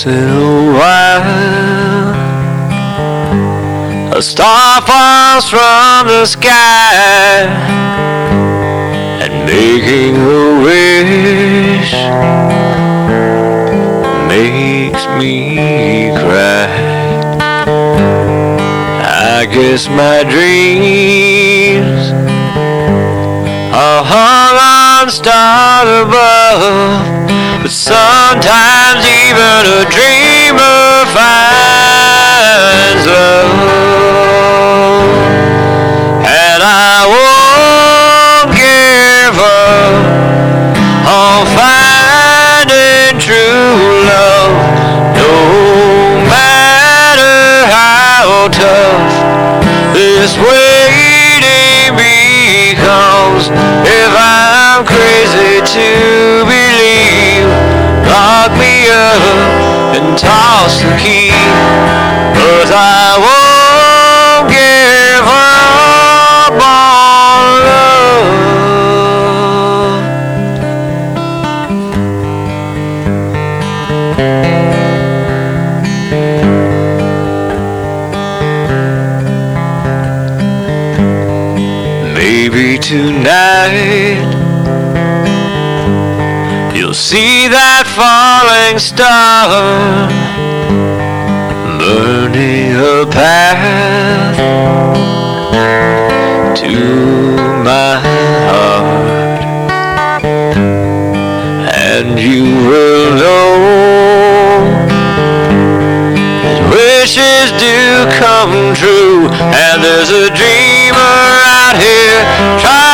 once in a while a star falls from the sky, and making a wish makes me cry. I guess my dreams are hung on stars above, but sometimes even a dreamer finds love, and I won't give up on finding true love, no matter how tough this waiting becomes. If I'm crazy to believe, lock me up and toss the key, 'cause I won't give up on love. Maybe tonight you'll see that falling star burning a path to my heart, and you will know that wishes do come true, and there's a dreamer out here trying